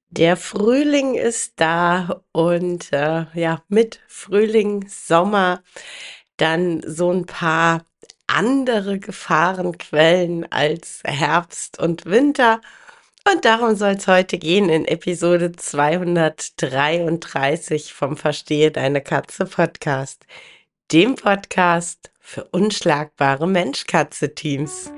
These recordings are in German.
Der Frühling ist da und ja, mit Frühling, Sommer, dann so ein paar andere Gefahrenquellen als Herbst und Winter. Und darum soll es heute gehen in Episode 233 vom Verstehe deine Katze Podcast, dem Podcast für unschlagbare Mensch-Katze-Teams.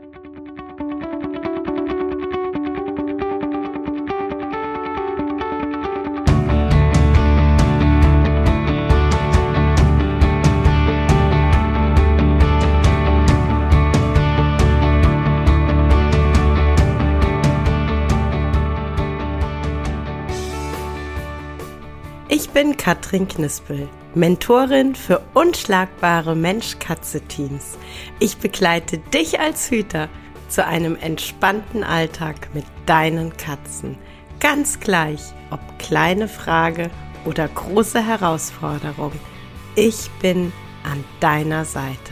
Ich bin Katrin Knispel, Mentorin für unschlagbare Mensch-Katze-Teams. Ich begleite dich als Hüter zu einem entspannten Alltag mit deinen Katzen. Ganz gleich, ob kleine Frage oder große Herausforderung. Ich bin an deiner Seite.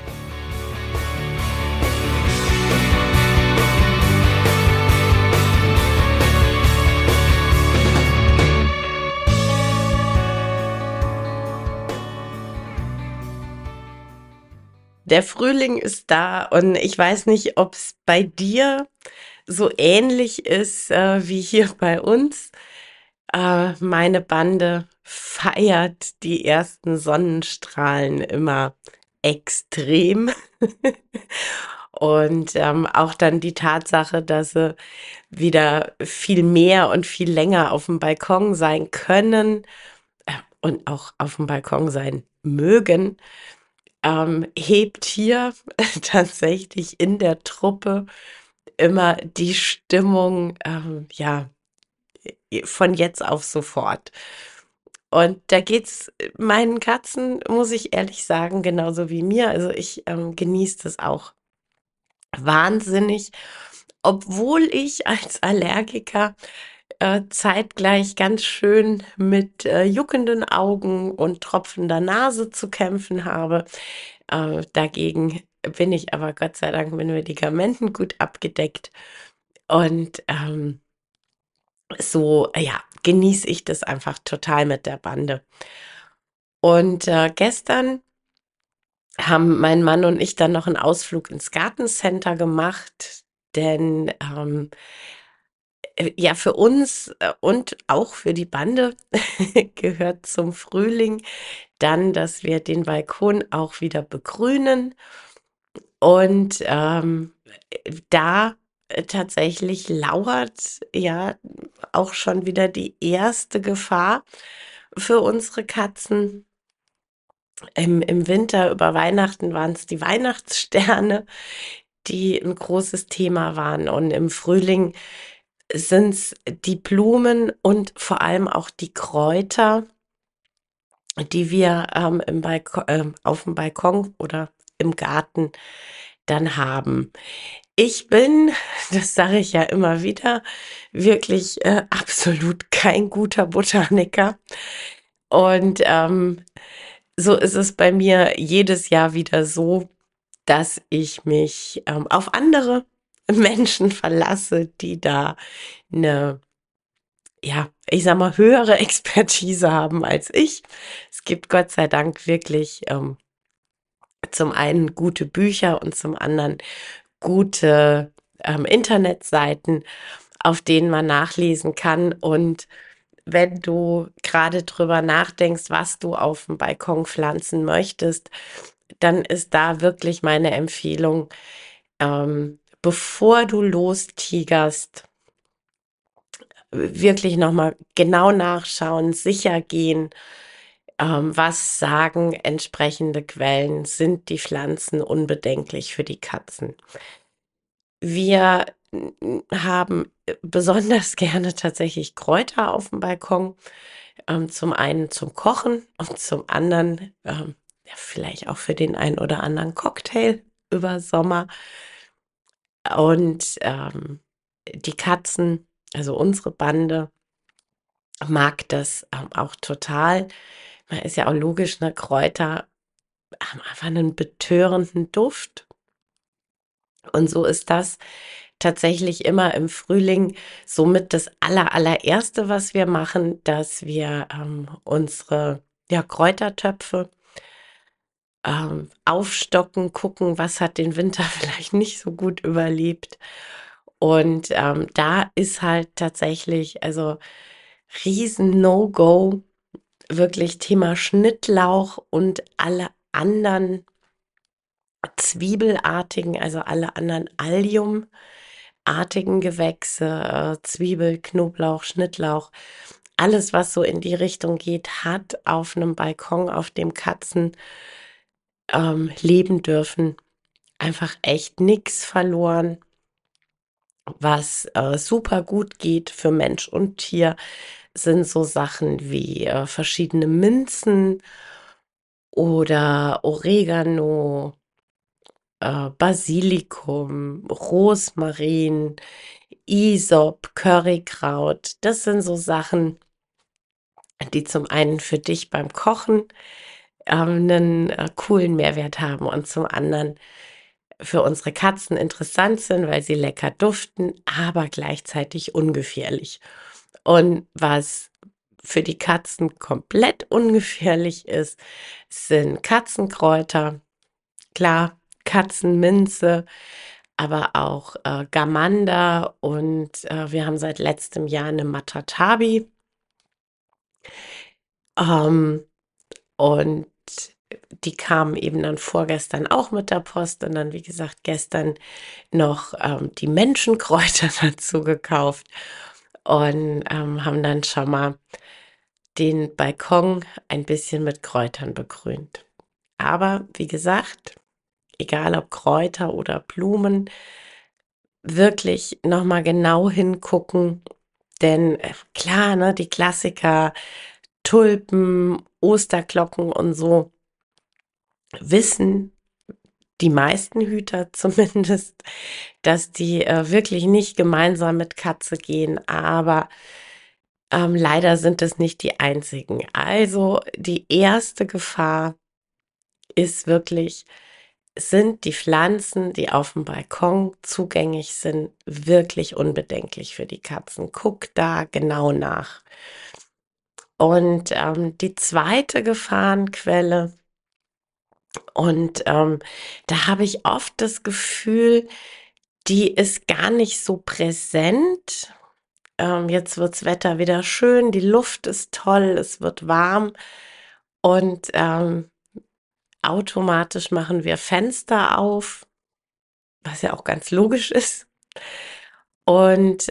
Der Frühling ist da und ich weiß nicht, ob es bei dir so ähnlich ist wie hier bei uns. Meine Bande feiert die ersten Sonnenstrahlen immer extrem. Und auch dann die Tatsache, dass sie wieder viel mehr und viel länger auf dem Balkon sein können und auch auf dem Balkon sein mögen, hebt hier tatsächlich in der Truppe immer die Stimmung, ja, von jetzt auf sofort. Und da geht's meinen Katzen, muss ich ehrlich sagen, genauso wie mir. Also ich genieße das auch wahnsinnig, obwohl ich als Allergiker zeitgleich ganz schön mit juckenden Augen und tropfender Nase zu kämpfen habe. Dagegen bin ich aber Gott sei Dank mit Medikamenten gut abgedeckt. Und so, ja, genieße ich das einfach total mit der Bande. Und gestern haben mein Mann und ich dann noch einen Ausflug ins Gartencenter gemacht, denn ja, für uns und auch für die Bande gehört zum Frühling dann, dass wir den Balkon auch wieder begrünen und da tatsächlich lauert ja auch schon wieder die erste Gefahr für unsere Katzen. Im Winter über Weihnachten waren es die Weihnachtssterne, die ein großes Thema waren. Und im Frühling sind es die Blumen und vor allem auch die Kräuter, die wir auf dem Balkon oder im Garten dann haben. Ich bin, das sage ich ja immer wieder, wirklich absolut kein guter Botaniker. Und so ist es bei mir jedes Jahr wieder so, dass ich mich auf andere Menschen verlasse, die da eine, ja, ich sag mal, höhere Expertise haben als ich. Es gibt Gott sei Dank wirklich zum einen gute Bücher und zum anderen gute Internetseiten, auf denen man nachlesen kann. Und wenn du gerade drüber nachdenkst, was du auf dem Balkon pflanzen möchtest, dann ist da wirklich meine Empfehlung, bevor du lostigerst, wirklich nochmal genau nachschauen, sicher gehen, was sagen entsprechende Quellen, sind die Pflanzen unbedenklich für die Katzen. Wir haben besonders gerne tatsächlich Kräuter auf dem Balkon. Zum einen zum Kochen und zum anderen ja, vielleicht auch für den einen oder anderen Cocktail über Sommer. Und die Katzen, also unsere Bande, mag das auch total. Man ist ja auch logisch, ne? Kräuter haben einfach einen betörenden Duft. Und so ist das tatsächlich immer im Frühling somit das allererste, was wir machen, dass wir unsere Kräutertöpfe aufstocken, gucken, was hat den Winter vielleicht nicht so gut überlebt. Und da ist halt tatsächlich, also riesen No-Go, wirklich Thema Schnittlauch und alle anderen Zwiebelartigen, also alle anderen Alliumartigen Gewächse, Zwiebel, Knoblauch, Schnittlauch, alles, was so in die Richtung geht, hat auf einem Balkon, auf dem Katzen leben dürfen, einfach echt nix verloren. Was super gut geht für Mensch und Tier, sind so Sachen wie verschiedene Minzen oder Oregano, Basilikum, Rosmarin, Isop, Currykraut. Das sind so Sachen, die zum einen für dich beim Kochen einen coolen Mehrwert haben und zum anderen für unsere Katzen interessant sind, weil sie lecker duften, aber gleichzeitig ungefährlich. Und was für die Katzen komplett ungefährlich ist, sind Katzenkräuter. Klar, Katzenminze, aber auch Gamanda und wir haben seit letztem Jahr eine Matatabi. Ähm, und die kamen eben dann vorgestern auch mit der Post und dann, wie gesagt, gestern noch die Menschenkräuter dazu gekauft und haben dann schon mal den Balkon ein bisschen mit Kräutern begrünt. Aber wie gesagt, egal ob Kräuter oder Blumen, wirklich nochmal genau hingucken, denn klar, ne, die Klassiker, Tulpen, Osterglocken und so, wissen die meisten Hüter zumindest, dass die wirklich nicht gemeinsam mit Katze gehen, aber leider sind es nicht die einzigen. Also die erste Gefahr ist wirklich, sind die Pflanzen, die auf dem Balkon zugänglich sind, wirklich unbedenklich für die Katzen. Guck da genau nach. Und die zweite Gefahrenquelle, und da habe ich oft das Gefühl, die ist gar nicht so präsent. Jetzt wirds Wetter wieder schön, die Luft ist toll, es wird warm und automatisch machen wir Fenster auf, was ja auch ganz logisch ist. Und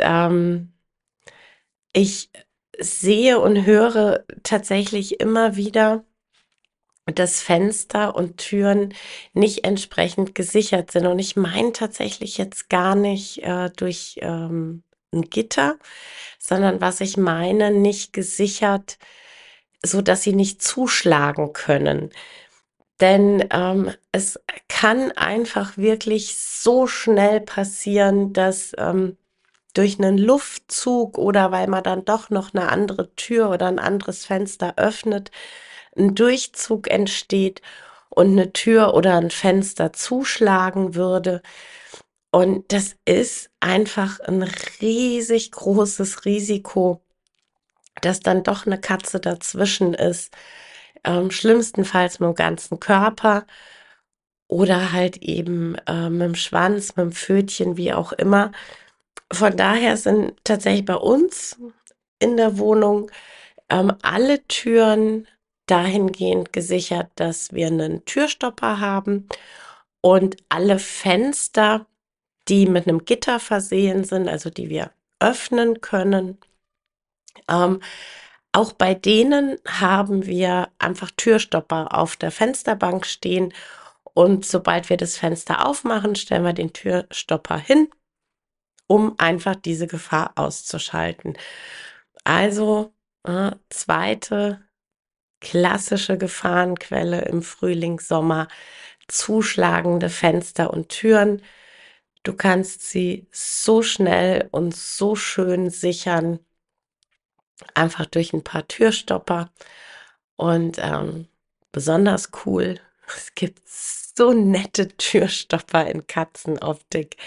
ich sehe und höre tatsächlich immer wieder, dass Fenster und Türen nicht entsprechend gesichert sind. Und ich meine tatsächlich jetzt gar nicht durch ein Gitter, sondern was ich meine, nicht gesichert, so dass sie nicht zuschlagen können. Denn es kann einfach wirklich so schnell passieren, dass durch einen Luftzug oder weil man dann doch noch eine andere Tür oder ein anderes Fenster öffnet, ein Durchzug entsteht und eine Tür oder ein Fenster zuschlagen würde. Und das ist einfach ein riesig großes Risiko, dass dann doch eine Katze dazwischen ist. Schlimmstenfalls mit dem ganzen Körper oder halt eben mit dem Schwanz, mit dem Pfötchen, wie auch immer. Von daher sind tatsächlich bei uns in der Wohnung alle Türen dahingehend gesichert, dass wir einen Türstopper haben und alle Fenster, die mit einem Gitter versehen sind, also die wir öffnen können. Ähm, Auch bei denen haben wir einfach Türstopper auf der Fensterbank stehen und sobald wir das Fenster aufmachen, stellen wir den Türstopper hin, um einfach diese Gefahr auszuschalten. Also zweite klassische Gefahrenquelle im Frühling, Sommer, zuschlagende Fenster und Türen. Du kannst sie so schnell und so schön sichern, einfach durch ein paar Türstopper. Und besonders cool, es gibt so nette Türstopper in Katzenoptik.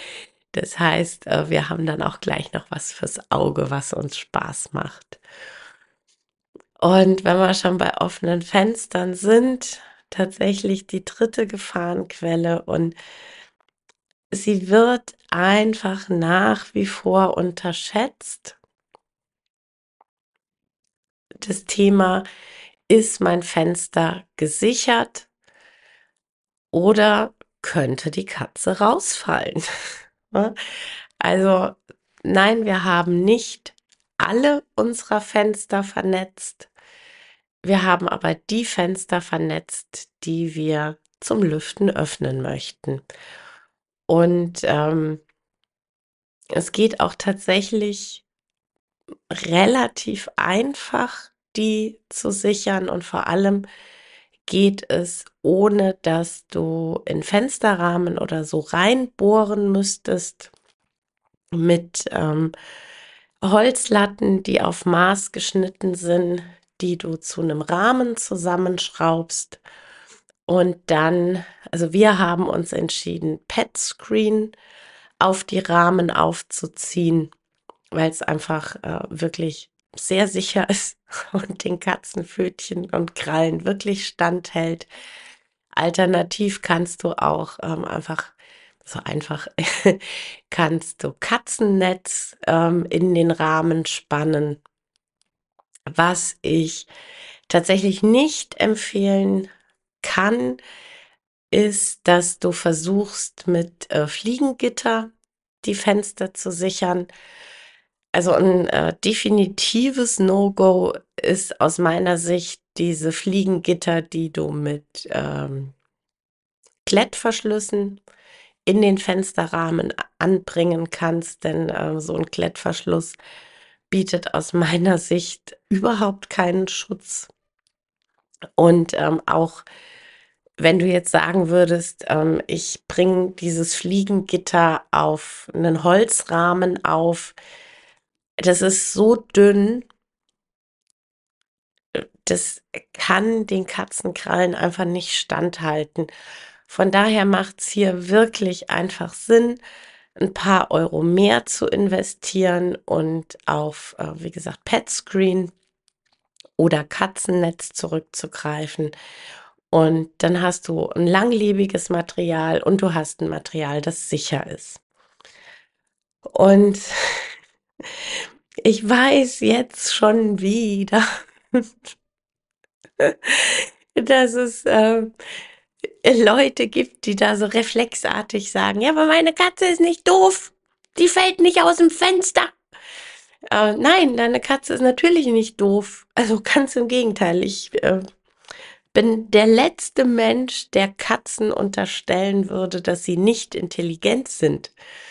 Das heißt, wir haben dann auch gleich noch was fürs Auge, was uns Spaß macht. Und wenn wir schon bei offenen Fenstern sind, tatsächlich die dritte Gefahrenquelle und sie wird einfach nach wie vor unterschätzt. Das Thema, ist mein Fenster gesichert oder könnte die Katze rausfallen? Ne? Also nein, wir haben nicht alle unserer Fenster vernetzt. Wir haben aber die Fenster vernetzt, die wir zum Lüften öffnen möchten. Und es geht auch tatsächlich relativ einfach, die zu sichern, und vor allem geht es, ohne dass du in Fensterrahmen oder so reinbohren müsstest, mit Holzlatten, die auf Maß geschnitten sind, die du zu einem Rahmen zusammenschraubst. Und dann, also wir haben uns entschieden, Pet-Screen auf die Rahmen aufzuziehen, weil es einfach wirklich sehr sicher ist und den Katzenpfötchen und Krallen wirklich standhält. Alternativ kannst du auch einfach, so einfach, kannst du Katzennetz in den Rahmen spannen. Was ich tatsächlich nicht empfehlen kann, ist, dass du versuchst, mit Fliegengitter die Fenster zu sichern. Also ein definitives No-Go ist aus meiner Sicht diese Fliegengitter, die du mit Klettverschlüssen in den Fensterrahmen anbringen kannst, denn so ein Klettverschluss bietet aus meiner Sicht überhaupt keinen Schutz. Und auch wenn du jetzt sagen würdest, ich bringe dieses Fliegengitter auf einen Holzrahmen auf, das ist so dünn, das kann den Katzenkrallen einfach nicht standhalten. Von daher macht es hier wirklich einfach Sinn, ein paar Euro mehr zu investieren und auf, wie gesagt, Petscreen oder Katzennetz zurückzugreifen. Und dann hast du ein langlebiges Material und du hast ein Material, das sicher ist. Und ich weiß jetzt schon wieder, dass es Leute gibt, die da so reflexartig sagen, ja, aber meine Katze ist nicht doof, die fällt nicht aus dem Fenster. Nein, deine Katze ist natürlich nicht doof. Also ganz im Gegenteil. Ich bin der letzte Mensch, der Katzen unterstellen würde, dass sie nicht intelligent sind.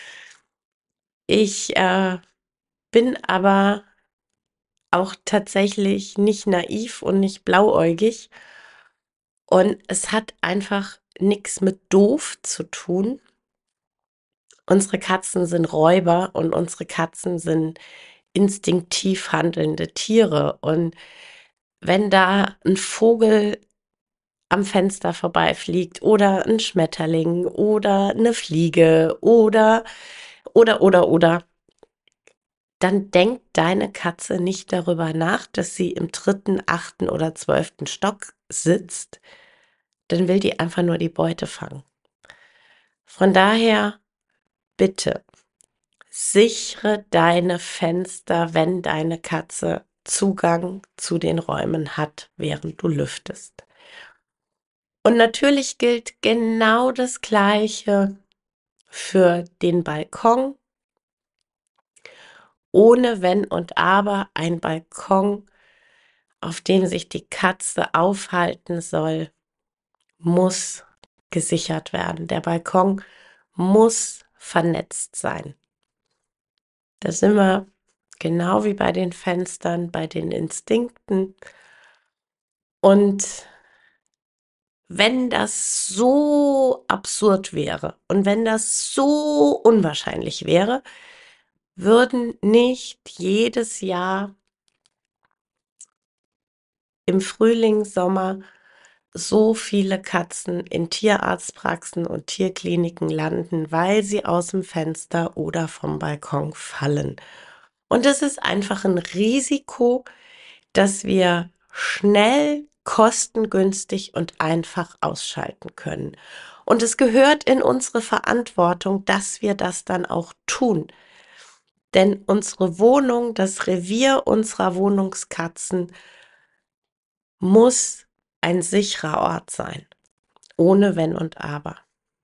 Ich bin aber auch tatsächlich nicht naiv und nicht blauäugig. Und es hat einfach nichts mit doof zu tun. Unsere Katzen sind Räuber und unsere Katzen sind instinktiv handelnde Tiere. Und wenn da ein Vogel am Fenster vorbeifliegt oder ein Schmetterling oder eine Fliege oder, dann denkt deine Katze nicht darüber nach, dass sie im dritten, achten oder 12. Stock sitzt. Dann will die einfach nur die Beute fangen. Von daher bitte sichere deine Fenster, wenn deine Katze Zugang zu den Räumen hat, während du lüftest. Und natürlich gilt genau das Gleiche für den Balkon. Ohne Wenn und Aber, ein Balkon, auf dem sich die Katze aufhalten soll, muss gesichert werden. Der Balkon muss vernetzt sein. Da sind wir genau wie bei den Fenstern, bei den Instinkten. Und wenn das so absurd wäre und wenn das so unwahrscheinlich wäre, würden nicht jedes Jahr im Frühling, Sommer so viele Katzen in Tierarztpraxen und Tierkliniken landen, weil sie aus dem Fenster oder vom Balkon fallen. Und es ist einfach ein Risiko, das wir schnell, kostengünstig und einfach ausschalten können. Und es gehört in unsere Verantwortung, dass wir das dann auch tun. Denn unsere Wohnung, das Revier unserer Wohnungskatzen muss ein sicherer Ort sein, ohne Wenn und Aber.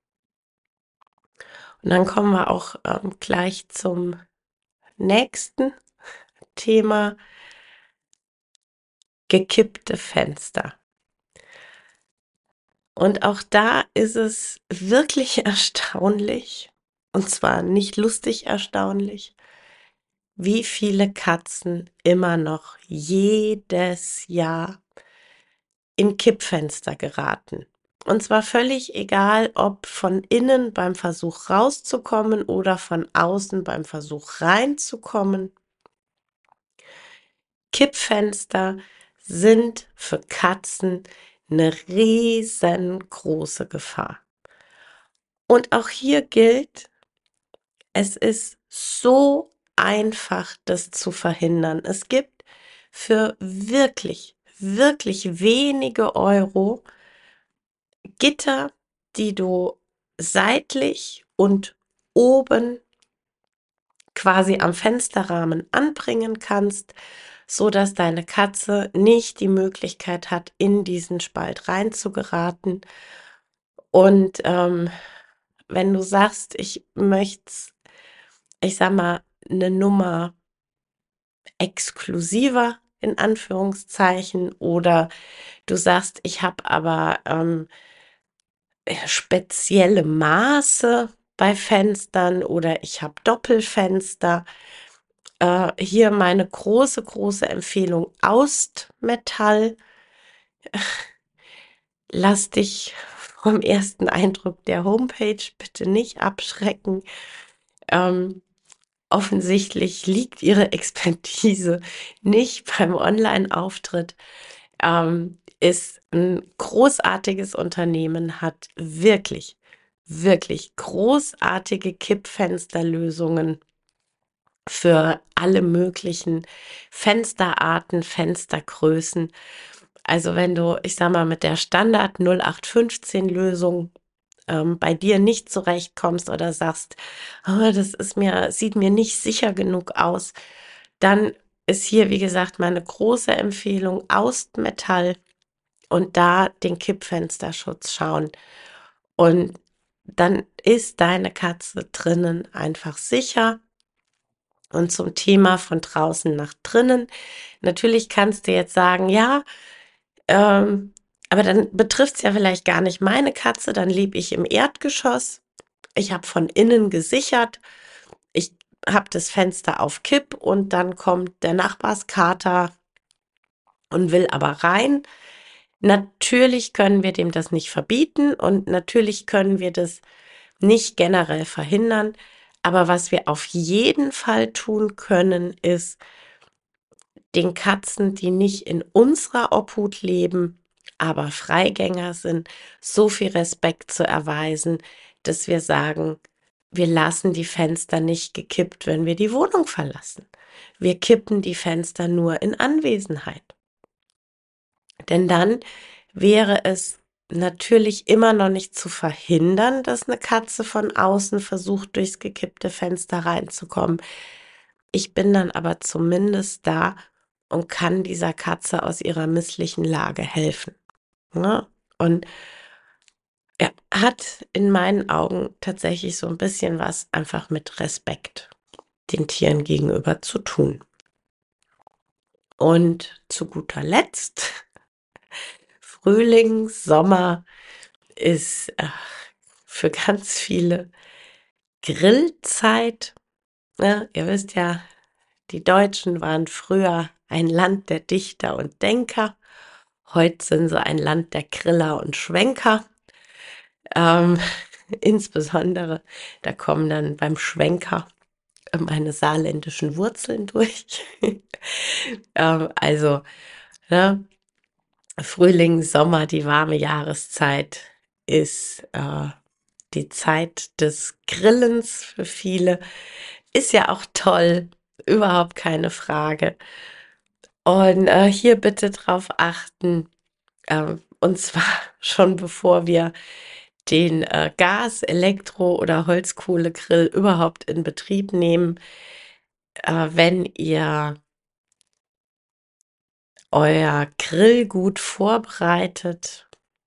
Und dann kommen wir auch gleich zum nächsten Thema, gekippte Fenster. Und auch da ist es wirklich erstaunlich, und zwar nicht lustig erstaunlich, wie viele Katzen immer noch jedes Jahr in Kippfenster geraten. Und zwar völlig egal, ob von innen beim Versuch rauszukommen oder von außen beim Versuch reinzukommen. Kippfenster sind für Katzen eine riesengroße Gefahr. Und auch hier gilt, es ist so einfach, das zu verhindern. Es gibt für wirklich, wirklich wenige Euro Gitter, die du seitlich und oben quasi am Fensterrahmen anbringen kannst, so dass deine Katze nicht die Möglichkeit hat, in diesen Spalt reinzugeraten. Und wenn du sagst, ich möchte, ich sag mal, eine Nummer exklusiver in Anführungszeichen, oder du sagst, ich habe aber spezielle Maße bei Fenstern oder ich habe Doppelfenster. Hier meine große, große Empfehlung: Austmetall. Lass dich vom ersten Eindruck der Homepage bitte nicht abschrecken. Ähm, Offensichtlich liegt ihre Expertise nicht beim Online-Auftritt. Ist ein großartiges Unternehmen, hat wirklich, wirklich großartige Kippfensterlösungen für alle möglichen Fensterarten, Fenstergrößen. Also wenn du, ich sag mal, mit der Standard 0815 Lösung bei dir nicht zurechtkommst oder sagst, oh, das ist mir, sieht mir nicht sicher genug aus, dann ist hier, wie gesagt, meine große Empfehlung: Austmetall und da den Kippfensterschutz schauen. Und dann ist deine Katze drinnen einfach sicher. Und zum Thema von draußen nach drinnen. Natürlich kannst du jetzt sagen, ja, aber dann betrifft es ja vielleicht gar nicht meine Katze, dann lebe ich im Erdgeschoss. Ich habe von innen gesichert. Ich habe das Fenster auf Kipp und dann kommt der Nachbarskater und will aber rein. Natürlich können wir dem das nicht verbieten und natürlich können wir das nicht generell verhindern. Aber was wir auf jeden Fall tun können, ist, den Katzen, die nicht in unserer Obhut leben, aber Freigänger sind, so viel Respekt zu erweisen, dass wir sagen, wir lassen die Fenster nicht gekippt, wenn wir die Wohnung verlassen. Wir kippen die Fenster nur in Anwesenheit. Denn dann wäre es natürlich immer noch nicht zu verhindern, dass eine Katze von außen versucht, durchs gekippte Fenster reinzukommen. Ich bin dann aber zumindest da und kann dieser Katze aus ihrer misslichen Lage helfen. Ne? Und er hat in meinen Augen tatsächlich so ein bisschen was einfach mit Respekt den Tieren gegenüber zu tun. Und zu guter Letzt, Frühling, Sommer ist für ganz viele Grillzeit. Ne? Ihr wisst ja, die Deutschen waren früher ein Land der Dichter und Denker. Heute sind sie ein Land der Griller und Schwenker. Ähm, insbesondere, da kommen dann beim Schwenker meine saarländischen Wurzeln durch. Also, ne, Frühling, Sommer, die warme Jahreszeit ist die Zeit des Grillens für viele. Ist ja auch toll, überhaupt keine Frage. Und hier bitte drauf achten, und zwar schon bevor wir den Gas-, Elektro- oder Holzkohlegrill überhaupt in Betrieb nehmen, wenn ihr euer Grill gut vorbereitet,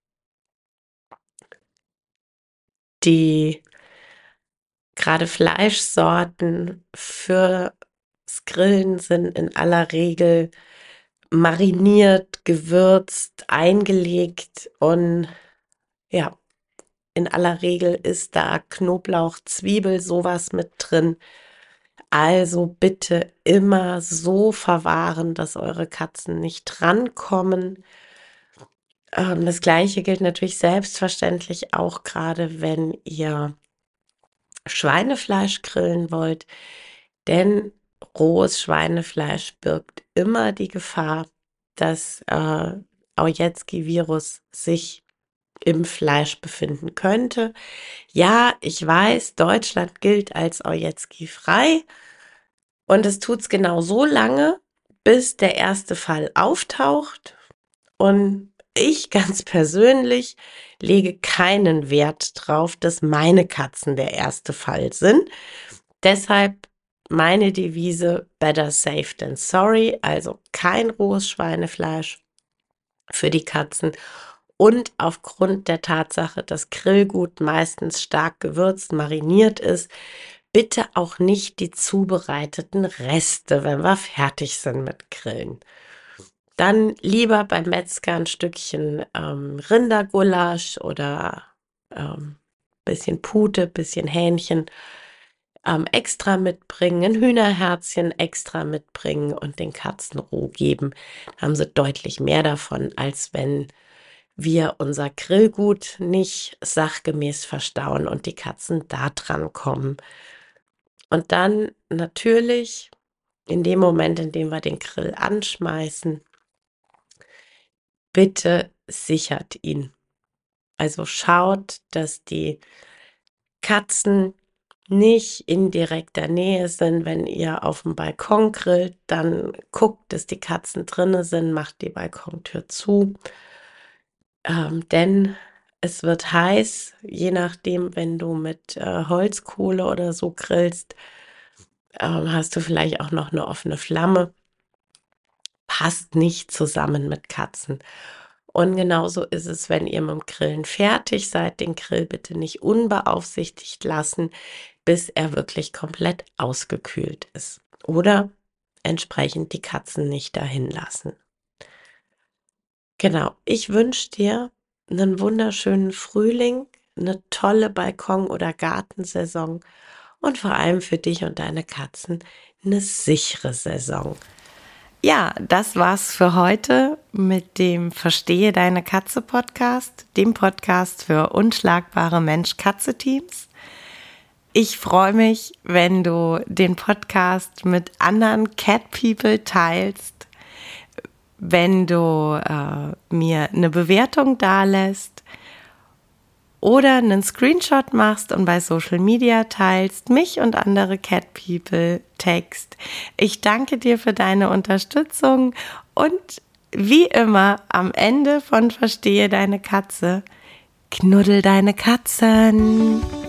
die gerade Fleischsorten fürs Grillen sind in aller Regel mariniert, gewürzt, eingelegt und ja, in aller Regel ist da Knoblauch, Zwiebel, sowas mit drin. Also bitte immer so verwahren, dass eure Katzen nicht drankommen. Das Gleiche gilt natürlich selbstverständlich auch gerade, wenn ihr Schweinefleisch grillen wollt, denn rohes Schweinefleisch birgt immer die Gefahr, dass Aujetski-Virus sich im Fleisch befinden könnte. Ja, ich weiß, Deutschland gilt als Aujetski-frei und es tut's genau so lange, bis der erste Fall auftaucht. Und ich ganz persönlich lege keinen Wert drauf, dass meine Katzen der erste Fall sind. Deshalb meine Devise better safe than sorry, also kein rohes Schweinefleisch für die Katzen. Und aufgrund der Tatsache, dass Grillgut meistens stark gewürzt, mariniert ist, bitte auch nicht die zubereiteten Reste, wenn wir fertig sind mit Grillen. Dann lieber beim Metzger ein Stückchen Rindergulasch oder bisschen Pute, bisschen Hähnchen extra mitbringen, ein Hühnerherzchen extra mitbringen und den Katzen roh geben. Da haben sie deutlich mehr davon, als wenn wir unser Grillgut nicht sachgemäß verstauen und die Katzen da dran kommen. Und dann natürlich in dem Moment, in dem wir den Grill anschmeißen, bitte sichert ihn. Also schaut, dass die Katzen nicht in direkter Nähe sind. Wenn ihr auf dem Balkon grillt, dann guckt, dass die Katzen drinne sind, macht die Balkontür zu. Denn es wird heiß, je nachdem, wenn du mit Holzkohle oder so grillst, hast du vielleicht auch noch eine offene Flamme. Passt nicht zusammen mit Katzen. Und genauso ist es, wenn ihr mit dem Grillen fertig seid, den Grill bitte nicht unbeaufsichtigt lassen, bis er wirklich komplett ausgekühlt ist. Oder entsprechend die Katzen nicht dahin lassen. Genau, ich wünsche dir einen wunderschönen Frühling, eine tolle Balkon- oder Gartensaison und vor allem für dich und deine Katzen eine sichere Saison. Ja, das war's für heute mit dem Verstehe deine Katze Podcast, dem Podcast für unschlagbare Mensch-Katze-Teams. Ich freue mich, wenn du den Podcast mit anderen Cat People teilst, wenn du mir eine Bewertung dalässt oder einen Screenshot machst und bei Social Media teilst, mich und andere Cat People text. Ich danke dir für deine Unterstützung und wie immer am Ende von Verstehe deine Katze, knuddel deine Katzen.